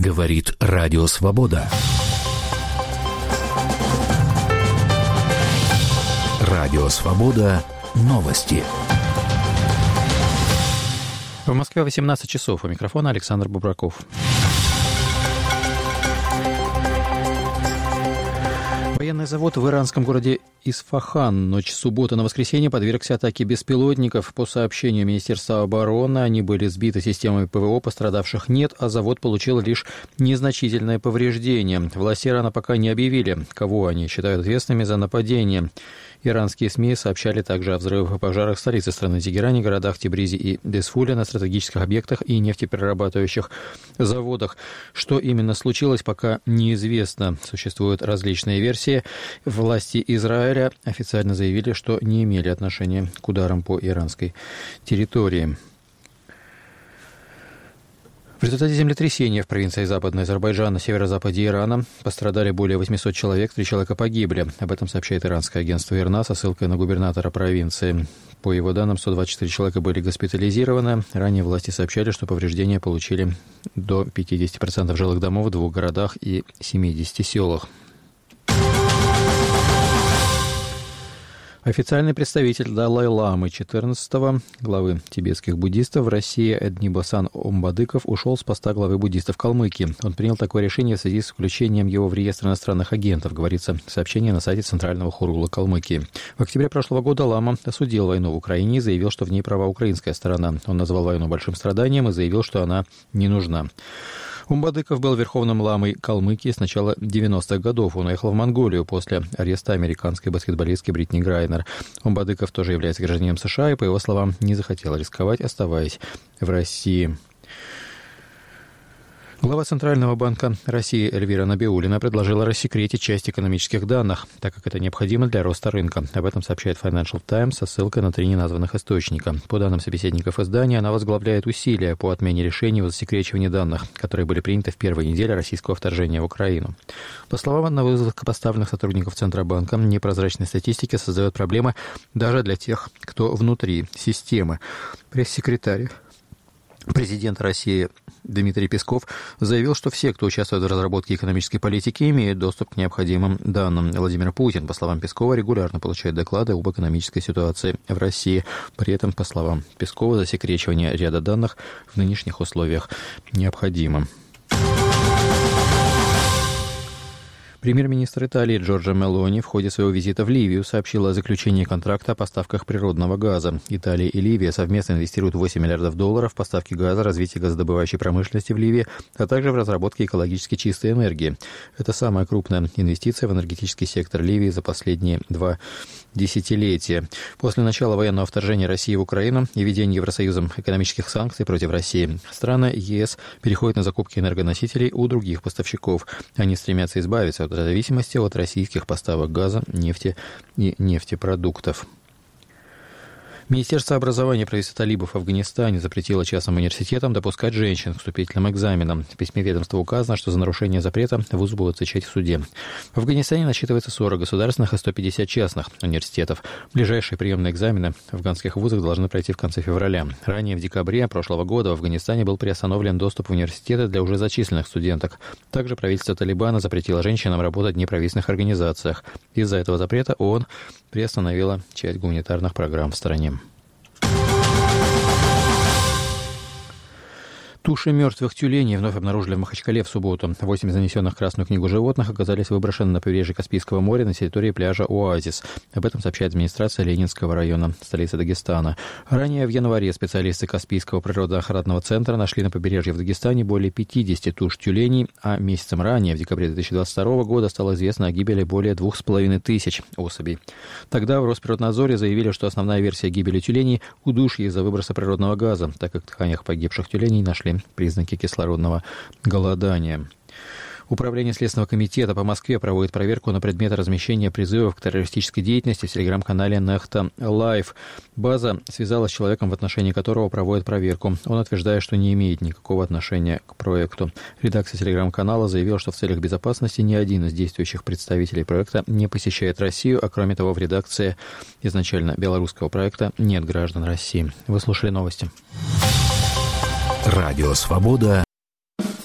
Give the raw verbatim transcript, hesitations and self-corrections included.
Говорит Радио Свобода. Радио Свобода. Новости. В Москве восемнадцать часов. У микрофона Александр Бубраков. Военный завод в иранском городе Исфахан ночь с субботы на воскресенье подвергся атаке беспилотников. По сообщению Министерства обороны, они были сбиты системой ПВО, пострадавших нет, а завод получил лишь незначительное повреждение. Власти Ирана пока не объявили, кого они считают ответственными за нападение. Иранские СМИ сообщали также о взрывах и пожарах в столице страны Тегеране, городах Тебризе и Дисфуле, на стратегических объектах и нефтеперерабатывающих заводах. Что именно случилось, пока неизвестно. Существуют различные версии. Власти Израиля официально заявили, что не имели отношения к ударам по иранской территории. В результате землетрясения в провинции Западный Азербайджан на северо-западе Ирана пострадали более восемьсот человек, три человека погибли. Об этом сообщает иранское агентство ИРНА со ссылкой на губернатора провинции. По его данным, сто двадцать четыре человека были госпитализированы. Ранее власти сообщали, что повреждения получили до пятьдесят процентов жилых домов в двух городах и семидесяти селах. Официальный представитель Далай-ламы четырнадцатого, главы тибетских буддистов в России Эднибасан Омбадыков ушел с поста главы буддистов Калмыкии. Он принял такое решение в связи с включением его в реестр иностранных агентов, говорится в сообщении на сайте Центрального хурула Калмыкии. В октябре прошлого года Лама осудил войну в Украине и заявил, что в ней права украинская сторона. Он назвал войну большим страданием и заявил, что она не нужна. Омбадыков был верховным ламой Калмыкии с начала девяностых годов. Он уехал в Монголию после ареста американской баскетболистки Бритни Грайнер. Омбадыков тоже является гражданином США и, по его словам, не захотел рисковать, оставаясь в России. Глава Центрального банка России Эльвира Набиуллина предложила рассекретить часть экономических данных, так как это необходимо для роста рынка. Об этом сообщает Financial Times со ссылкой на три неназванных источника. По данным собеседников издания, она возглавляет усилия по отмене решений о засекречивании данных, которые были приняты в первой неделе российского вторжения в Украину. По словам одного из высокопоставленных сотрудников Центробанка, непрозрачность статистики создает проблемы даже для тех, кто внутри системы. Пресс-секретарь президент России Дмитрий Песков заявил, что все, кто участвует в разработке экономической политики, имеют доступ к необходимым данным. Владимир Путин, по словам Пескова, регулярно получает доклады об экономической ситуации в России. При этом, по словам Пескова, засекречивание ряда данных в нынешних условиях необходимо. Премьер-министр Италии Джорджа Мелони в ходе своего визита в Ливию сообщил о заключении контракта о поставках природного газа. Италия и Ливия совместно инвестируют восемь миллиардов долларов в поставки газа, развитие газодобывающей промышленности в Ливии, а также в разработке экологически чистой энергии. Это самая крупная инвестиция в энергетический сектор Ливии за последние два десятилетия. После начала военного вторжения России в Украину и введения Евросоюзом экономических санкций против России, страны ЕС переходят на закупки энергоносителей у других поставщиков. Они стремятся избавиться от зависимости от российских поставок газа, нефти и нефтепродуктов. Министерство образования правительства талибов в Афганистане запретило частным университетам допускать женщин к вступительным экзаменам. В письме ведомства указано, что за нарушение запрета вузы будут отвечать в суде. В Афганистане насчитывается сорок государственных и сто пятьдесят частных университетов. Ближайшие приемные экзамены в афганских вузах должны пройти в конце февраля. Ранее, в декабре прошлого года, в Афганистане был приостановлен доступ в университеты для уже зачисленных студенток. Также правительство Талибана запретило женщинам работать в неправительственных организациях. Из-за этого запрета ООН приостановила часть гуманитарных программ в стране. Туши мертвых тюленей вновь обнаружили в Махачкале в субботу. Восемь занесенных в Красную книгу животных оказались выброшены на побережье Каспийского моря на территории пляжа «Оазис». Об этом сообщает администрация Ленинского района, столицы Дагестана. Ранее в январе специалисты Каспийского природоохранного центра нашли на побережье в Дагестане более пятидесяти туш тюленей, а месяцем ранее, в декабре две тысячи двадцать второго года, стало известно о гибели более двух с половиной тысяч особей. Тогда в Росприроднадзоре заявили, что основная версия гибели тюленей – удушье из-за выброса природного газа, так как в тканях погибших тюленей нашли признаки кислородного голодания. Управление Следственного комитета по Москве проводит проверку на предмет размещения призывов к террористической деятельности в телеграм-канале Нехта Лайв. База связалась с человеком, в отношении которого проводят проверку. Он утверждает, что не имеет никакого отношения к проекту. Редакция телеграм-канала заявила, что в целях безопасности ни один из действующих представителей проекта не посещает Россию, а кроме того, в редакции изначально белорусского проекта нет граждан России. Вы слушали новости. Радио «Свобода».